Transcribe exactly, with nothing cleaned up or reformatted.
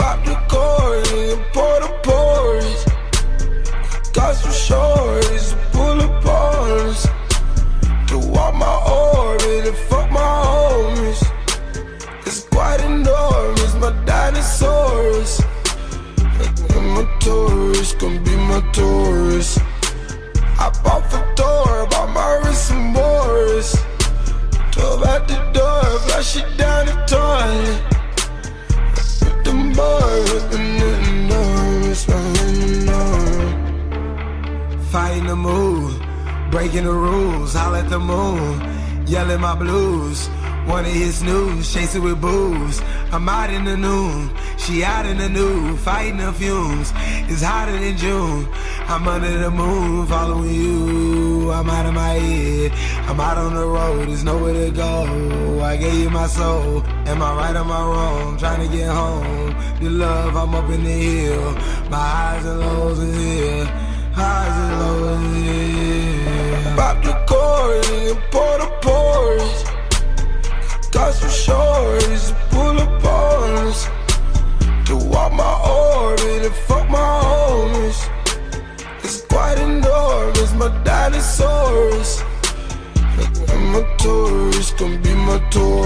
Pop the cork and pour the pores. Got some shorties to pull up on us, to walk my orbit and fuck my homies. It's quite enormous, my dinosaurs. And my tourist, gon' be my tourist. I bought for Thor, bought my wrist some Morris. Drove out the door, flush it down the toilet. With the boys, with the enormous, enormous. Fighting the mood, breaking the rules, holler at the moon, yelling my blues. Wanna hit snooze, chase it with booze. I'm out in the noon, she out in the nude, fighting the fumes. It's hotter than June. I'm under the moon, following you. I'm out of my head, I'm out on the road, there's nowhere to go. I gave you my soul, am I right or am I wrong? Trying to get home, the love, I'm up in the hill. My highs and lows is here, highs and lows is here. Pop the cork and pour the pores. Got some shorties to pull up on us, to walk my orbit and fuck my homies. It's quite enormous, my dinosaurs. And my tourists gon' be my tourists.